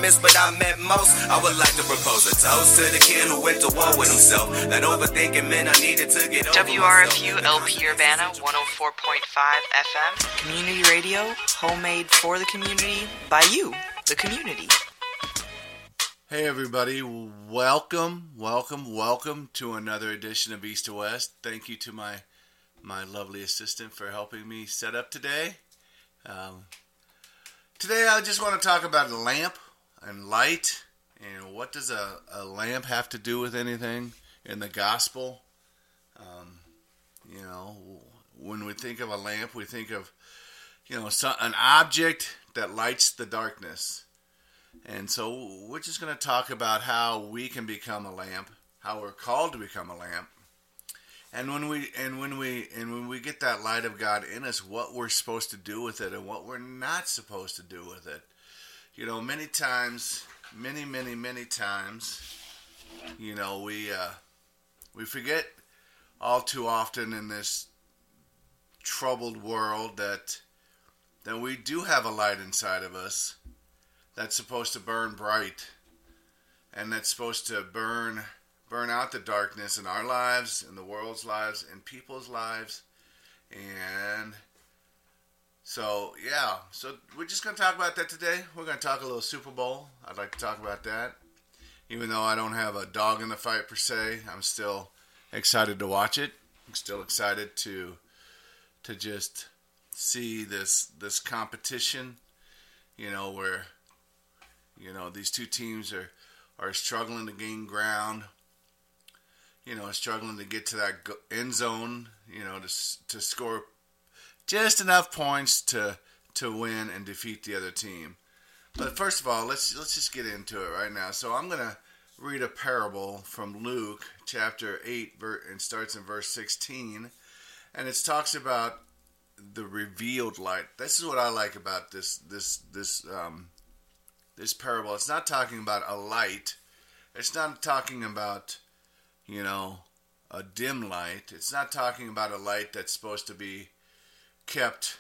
miss, but I met most. I would like to propose a toast to the kid who went to war with himself. That overthinking meant I needed to get over WRFU LP Urbana 104.5 FM. Community radio, homemade for the community, by you, the community. Hey everybody, welcome to another edition of East to West. Thank you to my lovely assistant for helping me set up today. Today I just want to talk about a lamp and light, and what does a lamp have to do with anything in the gospel. When we think of a lamp, we think of, an object that lights the darkness. And so we're just going to talk about how we can become a lamp, how we're called to become a lamp, and when we get that light of God in us, what we're supposed to do with it and what we're not supposed to do with it. Many times, many times, we forget all too often in this troubled world that we do have a light inside of us that's supposed to burn bright, and that's supposed to burn out the darkness in our lives, in the world's lives, in people's lives. And so we're just going to talk about that today. We're going to talk a little Super Bowl. I'd like to talk about that. Even though I don't have a dog in the fight per se, I'm still excited to watch it. I'm still excited to just see this competition, where these two teams are struggling to gain ground, struggling to get to that end zone, to score just enough points to win and defeat the other team. But first of all, let's just get into it right now. So I'm going to read a parable from Luke chapter 8, and starts in verse 16, and it talks about the revealed light. This is what I like about this parable. It's not talking about a light. It's not talking about, a dim light. It's not talking about a light that's supposed to be kept,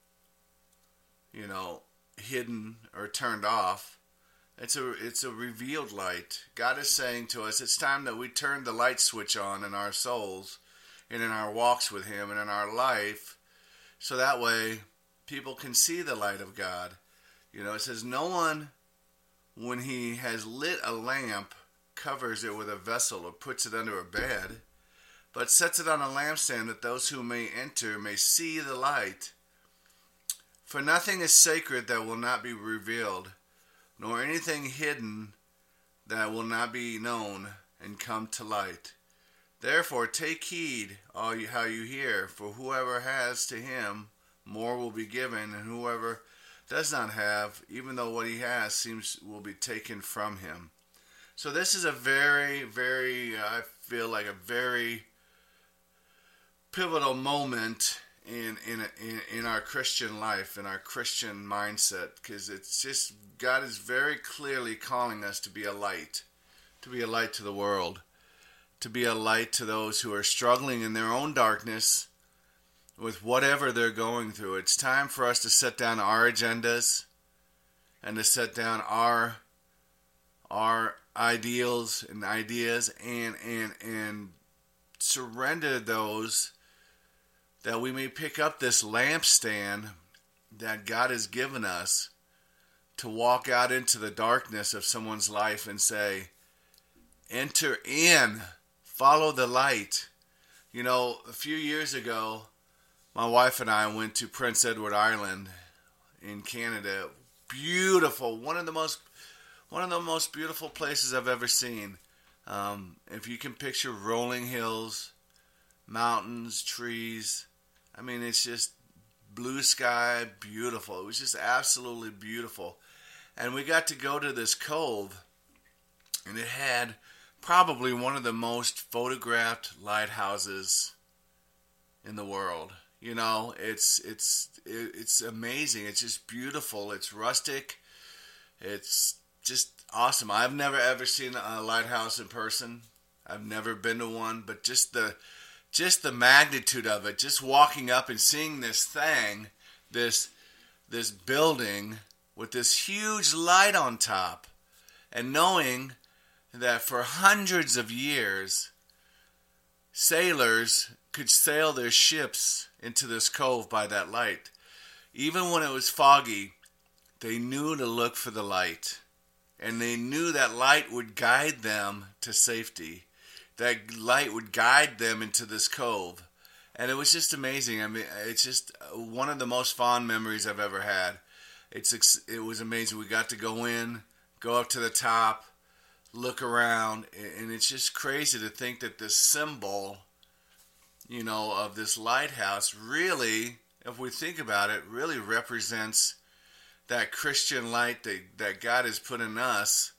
hidden or turned off. It's a revealed light. God is saying to us, it's time that we turn the light switch on in our souls and in our walks with Him and in our life, so that way people can see the light of God. It says, no one, when he has lit a lamp, covers it with a vessel or puts it under a bed, but sets it on a lampstand, that those who may enter may see the light. For nothing is sacred that will not be revealed, nor anything hidden that will not be known and come to light. Therefore take heed how you hear, for whoever has, to him more will be given, and whoever does not have, even though what he has will be taken from him. So this is a very, very, I feel like a very pivotal moment in our Christian life, in our Christian mindset, because it's just, God is very clearly calling us to be a light to the world, to be a light to those who are struggling in their own darkness with whatever they're going through. It's time for us to set down our agendas and to set down our ideals and ideas and surrender those, that we may pick up this lampstand that God has given us to walk out into the darkness of someone's life and say, enter in, follow the light. A few years ago, my wife and I went to Prince Edward Island in Canada. Beautiful, one of the most beautiful places I've ever seen. If you can picture rolling hills, mountains, trees, it's just blue sky, beautiful. It was just absolutely beautiful. And we got to go to this cove, and it had probably one of the most photographed lighthouses in the world. It's amazing. It's just beautiful. It's rustic. It's just awesome. I've never ever seen a lighthouse in person. I've never been to one, but just the magnitude of it, just walking up and seeing this thing, this building with this huge light on top. And knowing that for hundreds of years, sailors could sail their ships into this cove by that light. Even when it was foggy, they knew to look for the light. And they knew that light would guide them to safety. That light would guide them into this cove. And it was just amazing. I mean, it's just one of the most fond memories I've ever had. It was amazing. We got to go in, go up to the top, look around, and it's just crazy to think that this symbol, of this lighthouse really, if we think about it, really represents that Christian light that God has put in us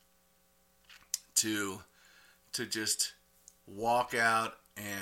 to just walk out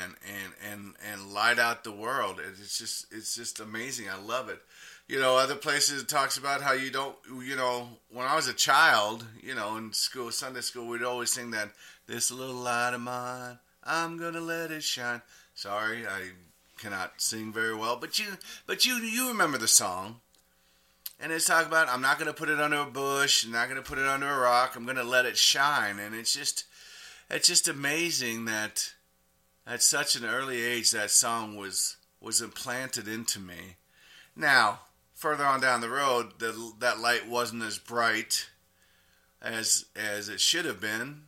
and light out the world. It's just amazing. I love it. Other places it talks about how you don't, when I was a child, in school, Sunday school, we'd always sing that, this little light of mine, I'm going to let it shine. Sorry, I cannot sing very well, but you remember the song. And it's talking about, I'm not going to put it under a bush, I'm not going to put it under a rock, I'm going to let it shine. And it's just amazing that at such an early age that song was implanted into me. Now, further on down the road, that light wasn't as bright as it should have been,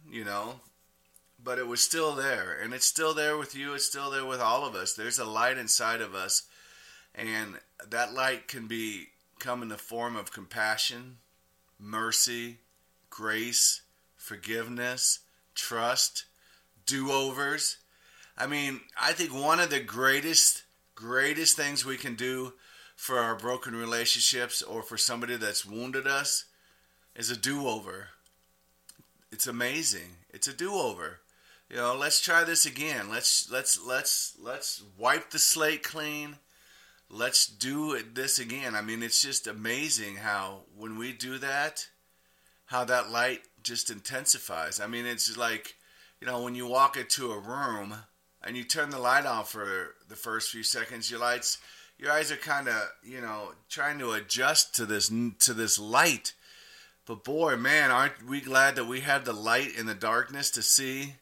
but it was still there. And it's still there with you, it's still there with all of us. There's a light inside of us, and that light can come in the form of compassion, mercy, grace, forgiveness, trust, do-overs. I mean, I think one of the greatest things we can do for our broken relationships or for somebody that's wounded us is a do-over. It's amazing. It's a do-over. Let's try this again. Let's wipe the slate clean. Let's do this again. I mean, it's just amazing how when we do that, how that light just intensifies. I mean, it's like, when you walk into a room and you turn the light on for the first few seconds, your eyes are kind of, trying to adjust to this light. But boy, man, aren't we glad that we have the light in the darkness to see,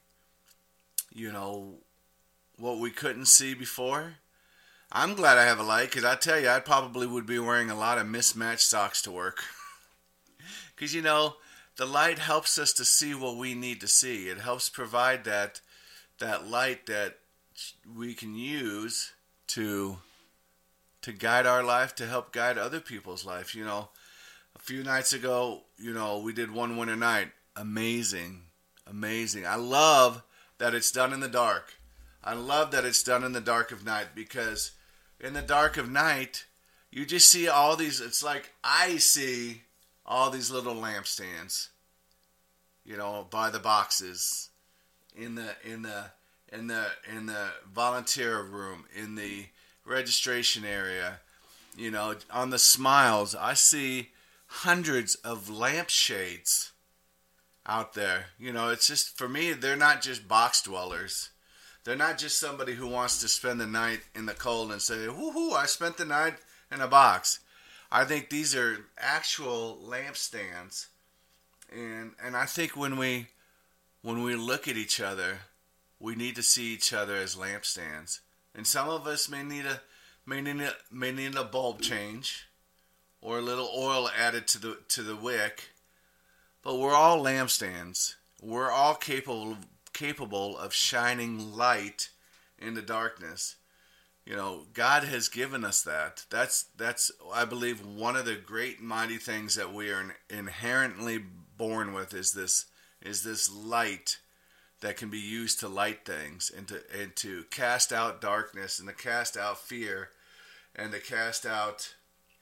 what we couldn't see before? I'm glad I have a light, because I tell you, I probably would be wearing a lot of mismatched socks to work. Because, the light helps us to see what we need to see. It helps provide that light that we can use to guide our life, to help guide other people's life. A few nights ago, we did One Winter Night. Amazing. I love that it's done in the dark. I love that it's done in the dark of night, because in the dark of night, you just see all these, it's like I see all these little lampstands, by the boxes, in the volunteer room, in the registration area, on the smiles. I see hundreds of lampshades out there. It's just, for me, they're not just box dwellers. They're not just somebody who wants to spend the night in the cold and say, woohoo, I spent the night in a box. I think these are actual lampstands. And I think when we look at each other, we need to see each other as lampstands. And some of us may need a bulb change or a little oil added to the wick. But we're all lampstands. We're all capable of shining light in the darkness. God has given us that. That's I believe one of the great mighty things that we are inherently born with is this light that can be used to light things and to cast out darkness and to cast out fear and to cast out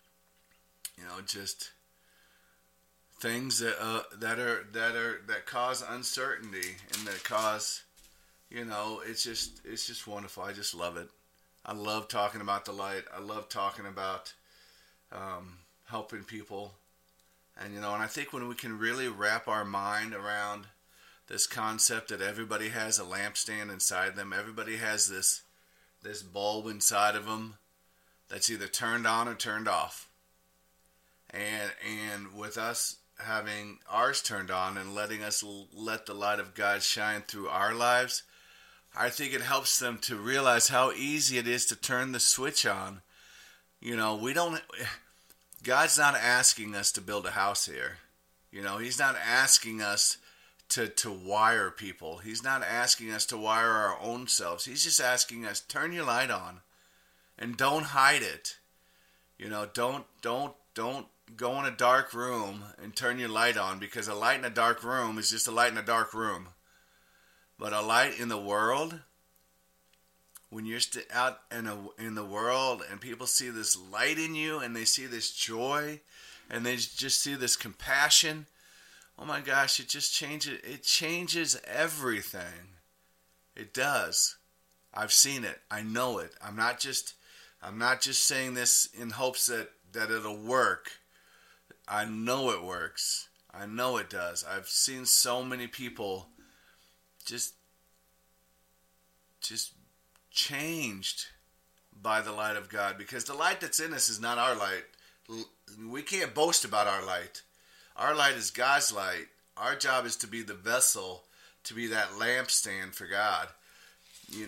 just things that cause uncertainty and that cause it's just wonderful. I just love it. I love talking about the light. I love talking about helping people. And, and I think when we can really wrap our mind around this concept that everybody has a lampstand inside them, everybody has this bulb inside of them that's either turned on or turned off. And with us, having ours turned on and letting us let the light of God shine through our lives, I think it helps them to realize how easy it is to turn the switch on. God's not asking us to build a house here. He's not asking us to wire people. He's not asking us to wire our own selves. He's just asking us, turn your light on and don't hide it. Don't go in a dark room and turn your light on, because a light in a dark room is just a light in a dark room. But a light in the world, when you're out in the world and people see this light in you and they see this joy and they just see this compassion, oh my gosh, it just changes. It changes everything. It does. I've seen it. I know it. I'm not just saying this in hopes that it'll work. I know it works. I know it does. I've seen so many people just changed by the light of God, because the light that's in us is not our light. We can't boast about our light. Our light is God's light. Our job is to be the vessel, to be that lampstand for God. He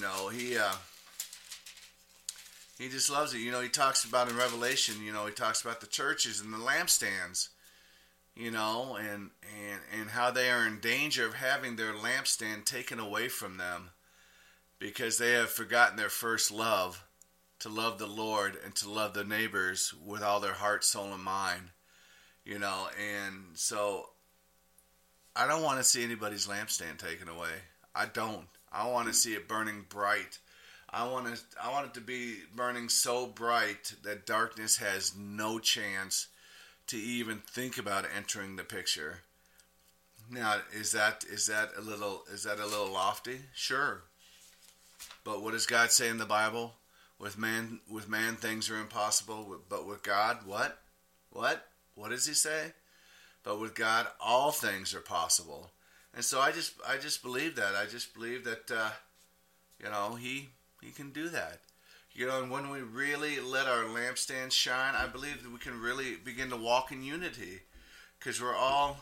just loves it. He talks about in Revelation, he talks about the churches and the lampstands, and how they are in danger of having their lampstand taken away from them because they have forgotten their first love, to love the Lord and to love their neighbors with all their heart, soul, and mind. And so I don't want to see anybody's lampstand taken away. I don't. I want to see it burning bright. I want it to be burning so bright that darkness has no chance to even think about entering the picture. Now, is that a little lofty? Sure. But what does God say in the Bible? With man things are impossible, but with God, what? What does he say? But with God, all things are possible. And so I just believe that. I just believe that, he can do that. And when we really let our lampstand shine, I believe that we can really begin to walk in unity, because we're all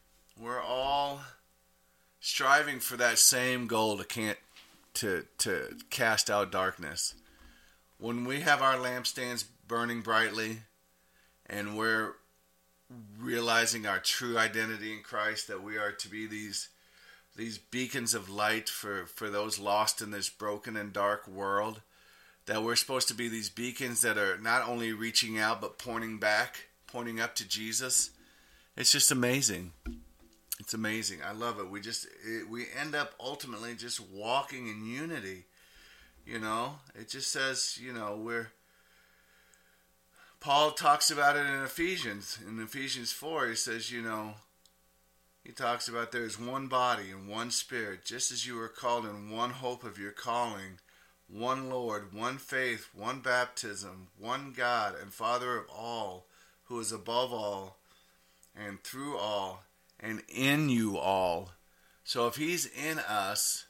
striving for that same goal to cast out darkness. When we have our lampstands burning brightly and we're realizing our true identity in Christ, that we are to be these beacons of light for those lost in this broken and dark world, that we're supposed to be these beacons that are not only reaching out but pointing up to Jesus. It's just amazing. It's amazing. I love it. We end up ultimately just walking in unity. It just says, Paul talks about it in Ephesians. In Ephesians 4, he says, he talks about there is one body and one spirit, just as you were called in one hope of your calling, one Lord, one faith, one baptism, one God and Father of all, who is above all and through all and in you all. So if he's in us,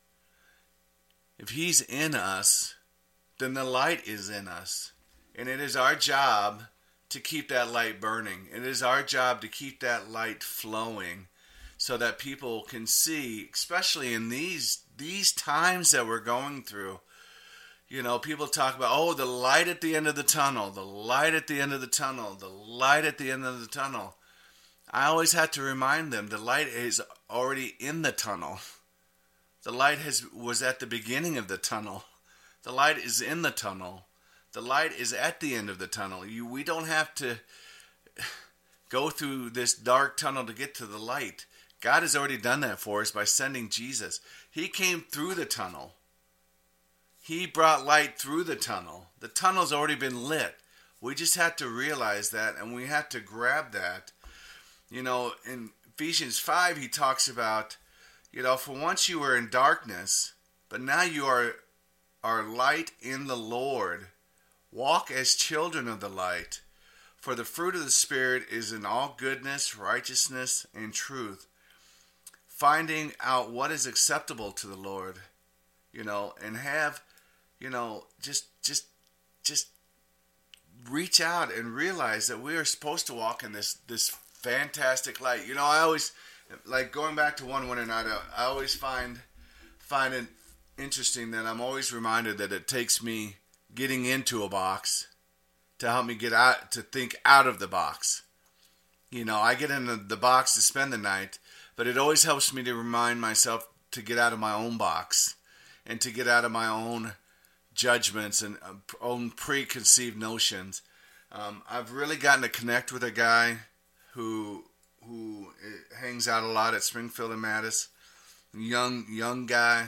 then the light is in us. And it is our job to keep that light burning. It is our job to keep that light flowing so that people can see, especially in these times that we're going through. People talk about, the light at the end of the tunnel, the light at the end of the tunnel, the light at the end of the tunnel. I always have to remind them the light is already in the tunnel. The light was at the beginning of the tunnel. The light is in the tunnel. The light is at the end of the tunnel. We don't have to go through this dark tunnel to get to the light. God has already done that for us by sending Jesus. He came through the tunnel. He brought light through the tunnel. The tunnel's already been lit. We just have to realize that, and we have to grab that. In Ephesians 5, he talks about, for once you were in darkness, but now you are light in the Lord. Walk as children of the light, for the fruit of the Spirit is in all goodness, righteousness, and truth, finding out what is acceptable to the Lord, and have, just reach out and realize that we are supposed to walk in this fantastic light. You know, I always, like, going back to one winter night, I always find it interesting that I'm always reminded that it takes me getting into a box to help me get out, to think out of the box. You know, I get into the box to spend the night, but it always helps me to remind myself to get out of my own box and to get out of my own judgments and own preconceived notions. I've really gotten to connect with a guy who hangs out a lot at Springfield and Mattis. Young guy.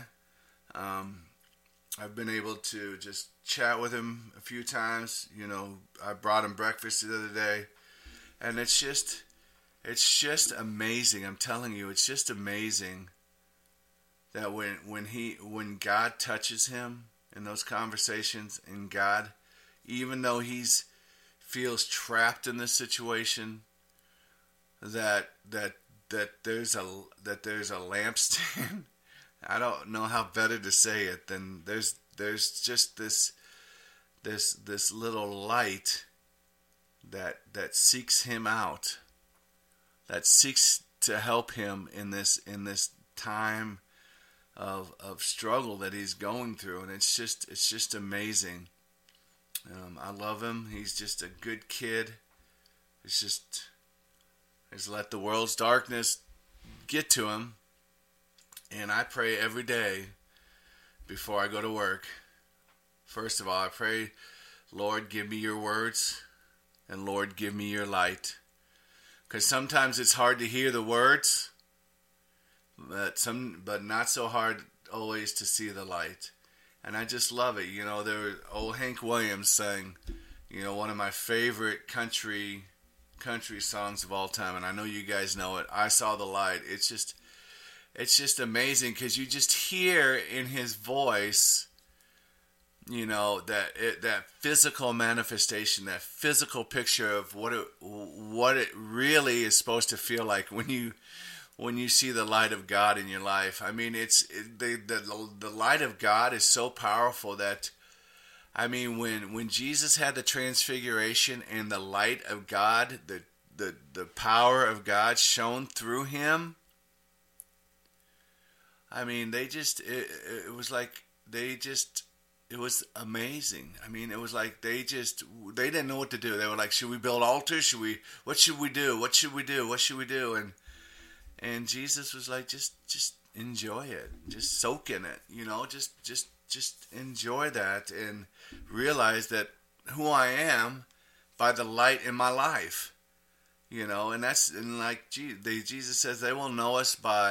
I've been able to just chat with him a few times. You know, I brought him breakfast the other day, and it's just amazing. I'm telling you, it's just amazing that when God touches him in those conversations, and God, even though he's feels trapped in this situation, that there's a lampstand. I don't know how better to say it than there's just this little light that seeks him out, that seeks to help him in this time of struggle that he's going through, and it's just amazing. I love him. He's just a good kid. He's let the world's darkness get to him. And I pray every day before I go to work. First of all, I pray, Lord, give me your words, and Lord, give me your light. Because sometimes it's hard to hear the words, but not so hard always to see the light. And I just love it. You know, old Hank Williams sang, you know, one of my favorite country songs of all time, and I know you guys know it, I Saw the Light. It's just amazing because you just hear in his voice, you know, that physical manifestation, that physical picture of what it really is supposed to feel like when you see the light of God in your life. I mean, the light of God is so powerful that, I mean, when Jesus had the transfiguration and the light of God, the power of God shone through him, I mean, it was amazing. I mean, it was like they didn't know what to do. They were like, should we build altars? What should we do? What should we do? What should we do? And Jesus was like, just enjoy it. Just soak in it, you know, just enjoy that and realize that who I am by the light in my life, you know, and like Jesus says, they will know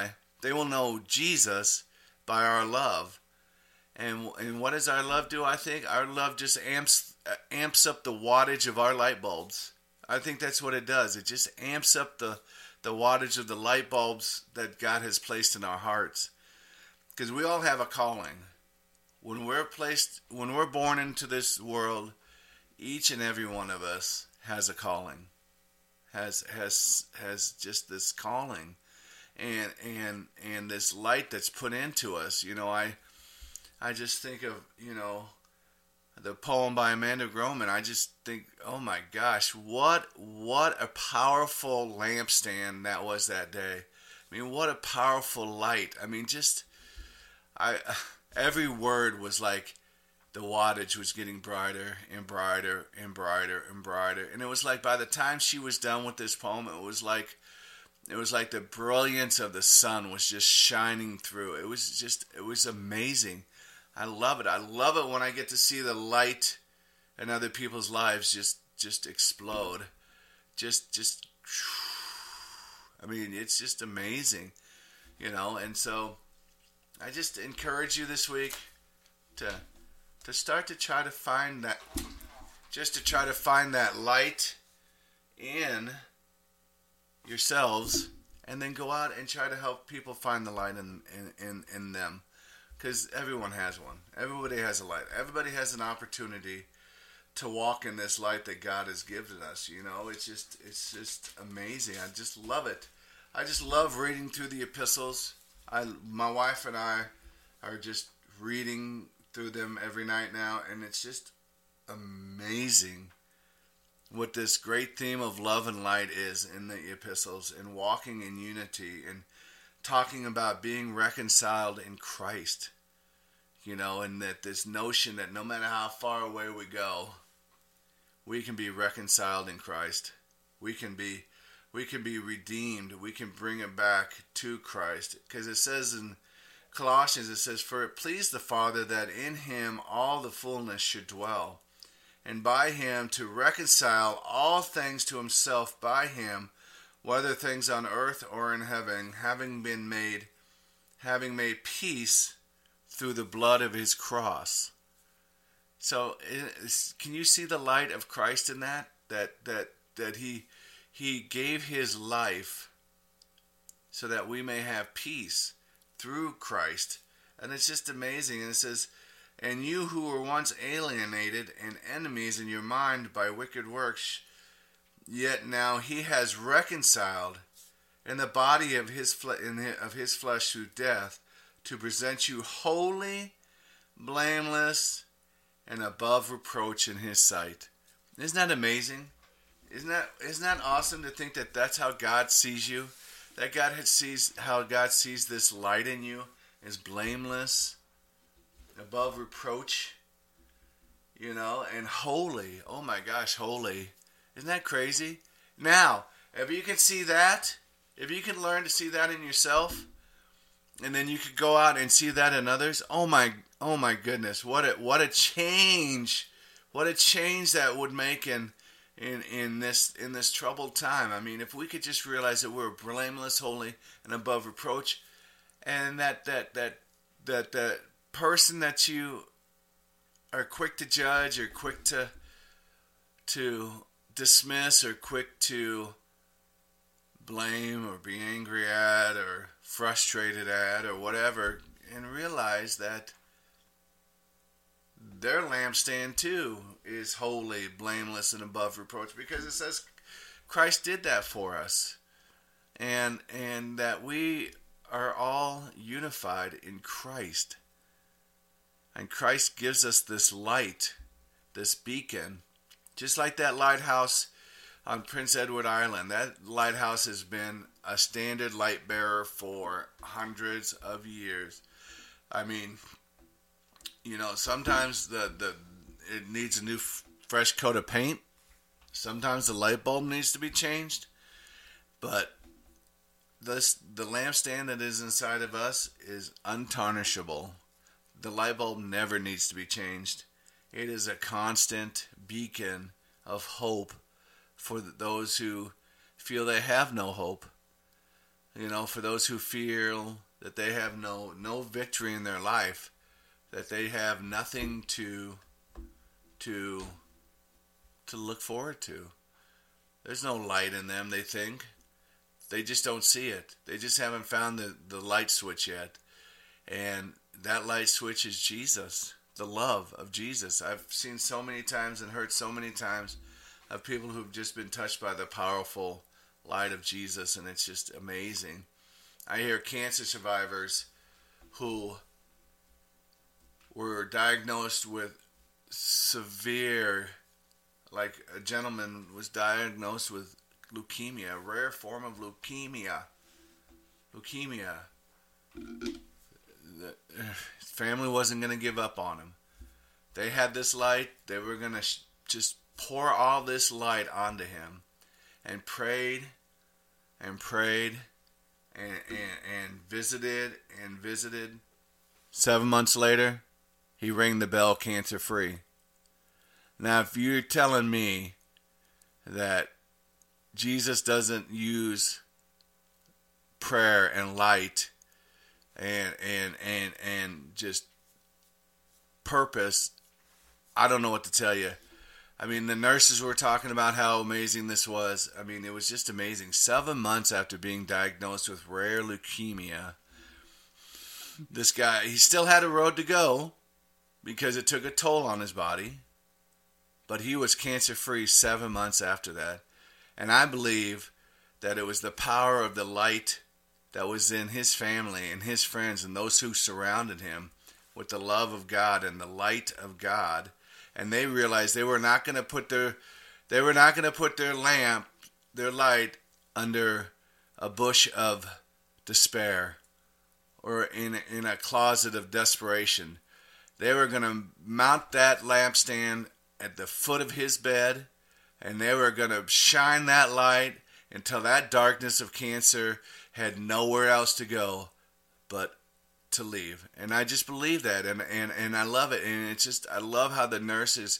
Jesus by our love. And what does our love do? I think our love just amps up the wattage of our light bulbs. I think that's what it does. It just amps up the wattage of the light bulbs that God has placed in our hearts. Because we all have a calling. When we're born into this world, each and every one of us has a calling. Has just this calling. And this light that's put into us. You know, I just think of, you know, the poem by Amanda Groman. I just think, oh my gosh, what a powerful lampstand that was that day. I mean, what a powerful light. I mean, every word was like the wattage was getting brighter and brighter and brighter and brighter. And it was like by the time she was done with this poem, it was like the brilliance of the sun was just shining through. It was amazing. I love it. I love it when I get to see the light in other people's lives just explode. I mean, it's just amazing, you know. And so I just encourage you this week to start to try to find that, just to try to find that light in yourselves, and then go out and try to help people find the light in them. Because everyone has one. Everybody has a light. Everybody has an opportunity to walk in this light that God has given us. You know, it's just amazing. I just love it. I just love reading through the epistles. My wife and I are just reading through them every night now, and it's just amazing what this great theme of love and light is in the epistles, and walking in unity, and talking about being reconciled in Christ. And that this notion that no matter how far away we go, we can be reconciled in Christ. We can be redeemed. We can bring it back to Christ. Because it says in Colossians, it says, "For it pleased the Father that in him all the fullness should dwell, and by him to reconcile all things to himself by him, whether things on earth or in heaven, having made peace through the blood of his cross." So, can you see the light of Christ in that? That he gave his life so that we may have peace through Christ. And it's just amazing. And it says, "And you who were once alienated and enemies in your mind by wicked works, yet now he has reconciled in the body of his flesh through death, to present you holy, blameless, and above reproach in his sight." Isn't that amazing? Isn't that awesome to think that that's how God sees you? That how God sees this light in you is blameless, above reproach, and holy. Oh my gosh, holy. Isn't that crazy? Now, if you can see that, if you can learn to see that in yourself, and then you could go out and see that in others, oh my goodness, what a change that would make in this troubled time. I mean, if we could just realize that we're blameless, holy, and above reproach, and that person that you are quick to judge, or quick to dismiss, or quick to blame, or be angry at, or frustrated at, or whatever, and realize that their lampstand too is holy, blameless, and above reproach, because it says Christ did that for us, and that we are all unified in Christ, and Christ gives us this light, this beacon, just like that lighthouse on Prince Edward Island. That lighthouse has been a standard light bearer for hundreds of years. I mean, sometimes it needs a new fresh coat of paint. Sometimes the light bulb needs to be changed. But the lampstand that is inside of us is untarnishable. The light bulb never needs to be changed. It is a constant beacon of hope for those who feel they have no hope. For those who feel that they have no victory in their life, that they have nothing to look forward to. There's no light in them, they think. They just don't see it. They just haven't found the light switch yet. And that light switch is Jesus, the love of Jesus. I've seen so many times and heard so many times of people who've just been touched by the powerful light of Jesus, and it's just amazing. I hear cancer survivors who were diagnosed with severe, like a gentleman was diagnosed with leukemia, a rare form of leukemia. His family wasn't going to give up on him. They had this light. They were going to just pour all this light onto him, and prayed and prayed and visited and visited. 7 months later, he rang the bell cancer-free. Now, if you're telling me that Jesus doesn't use prayer and light and just purpose, I don't know what to tell you. I mean, the nurses were talking about how amazing this was. I mean, it was just amazing. 7 months after being diagnosed with rare leukemia, this guy, he still had a road to go because it took a toll on his body. But he was cancer-free 7 months after that. And I believe that it was the power of the light that was in his family and his friends and those who surrounded him with the love of God and the light of God. And they realized they were not going to put their They were not going to put their light, under a bush of despair or in a closet of desperation. They were going to mount that lampstand at the foot of his bed, and they were going to shine that light until that darkness of cancer had nowhere else to go but to leave. And I just believe that, and I love it. And it's just, I love how the nurses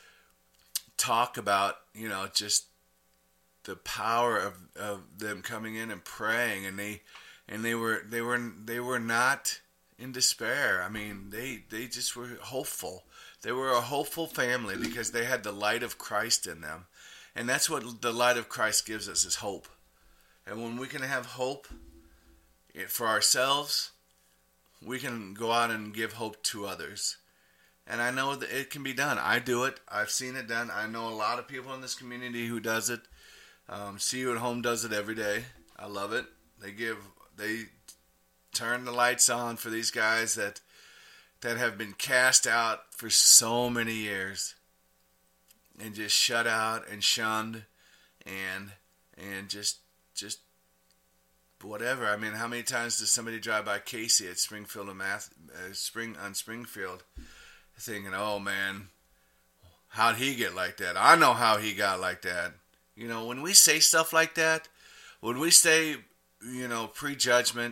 talk about, just the power of them coming in and praying, and they were not in despair. I mean, they just were hopeful. They were a hopeful family because they had the light of Christ in them. And that's what the light of Christ gives us, is hope. And when we can have hope for ourselves, we can go out and give hope to others. And I know that it can be done. I do it. I've seen it done. I know a lot of people in this community who does it. See You at Home does it every day. I love it. They turn the lights on for these guys that have been cast out for so many years and just shut out and shunned and just whatever. I mean, how many times does somebody drive by Casey at Springfield on Springfield thinking, oh man, how'd he get like that? I know how he got like that. When we say stuff like that, when we say, prejudgment,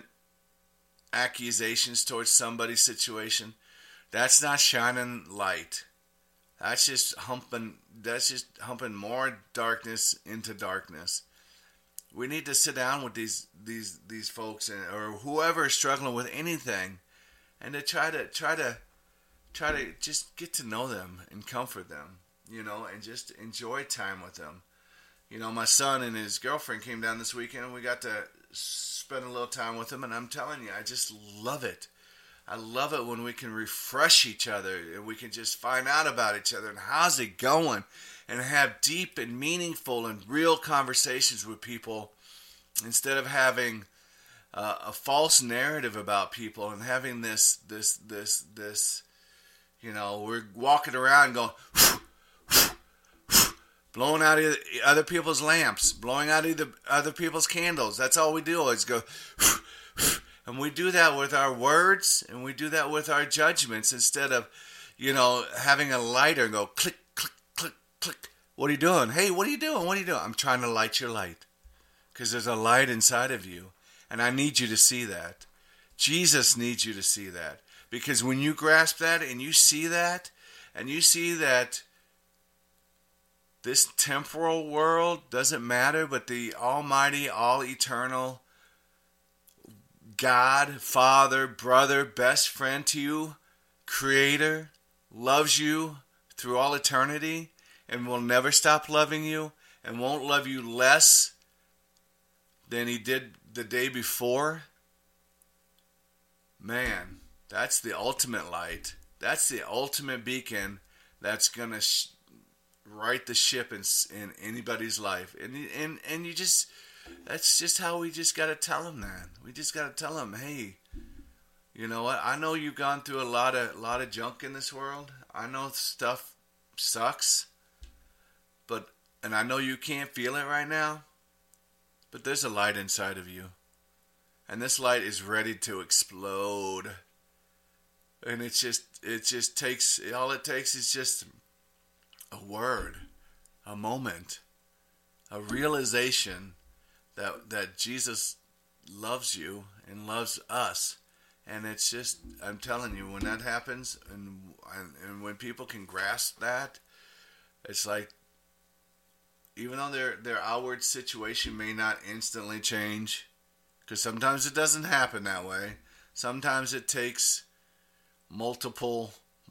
accusations towards somebody's situation, that's not shining light. That's just humping more darkness into darkness. We need to sit down with these folks or whoever is struggling with anything, and to try to just get to know them and comfort them, and just enjoy time with them. My son and his girlfriend came down this weekend, and we got to spend a little time with them, and I'm telling you, I just love it. I love it when we can refresh each other, and we can just find out about each other, and how's it going, and have deep and meaningful and real conversations with people, instead of having a false narrative about people, and having this, we're walking around going, blowing out other people's lamps, blowing out other people's candles. That's all we do, is go, and we do that with our words, and we do that with our judgments, instead of, having a lighter and go click, click, click, click. What are you doing? Hey, what are you doing? What are you doing? I'm trying to light your light, because there's a light inside of you, and I need you to see that. Jesus needs you to see that, because when you grasp that, and you see that, this temporal world doesn't matter, but the almighty, all-eternal God, Father, brother, best friend to you, Creator, loves you through all eternity, and will never stop loving you, and won't love you less than He did the day before. Man, that's the ultimate light. That's the ultimate beacon that's going to right the ship in anybody's life. And you just, that's just how we just got to tell them that. We just got to tell them, hey, you know what? I know you've gone through a lot of junk in this world. I know stuff sucks, and I know you can't feel it right now, but there's a light inside of you, and this light is ready to explode. And it just takes, all it takes is just a word, a moment, a realization that Jesus loves you and loves us. And it's just, I'm telling you, when that happens, and when people can grasp that, it's like, even though their outward situation may not instantly change, because sometimes it doesn't happen that way. Sometimes it takes multiple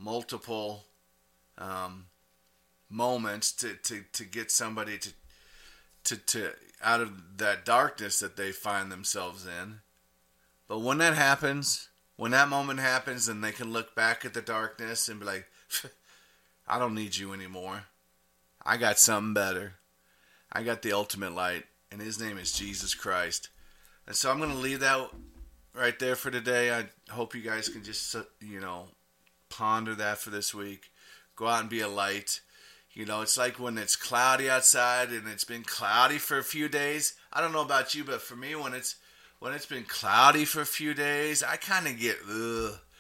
moments to get somebody to out of that darkness that they find themselves in. But when that happens, when that moment happens, and they can look back at the darkness and be like, I don't need you anymore. I got something better. I got the ultimate light, and His name is Jesus Christ. And so I'm going to leave that right there for today. I hope you guys can just, ponder that for this week. Go out and be a light. You know, it's like when it's cloudy outside and it's been cloudy for a few days. I don't know about you, but for me, when it's been cloudy for a few days, I kind of get ugh.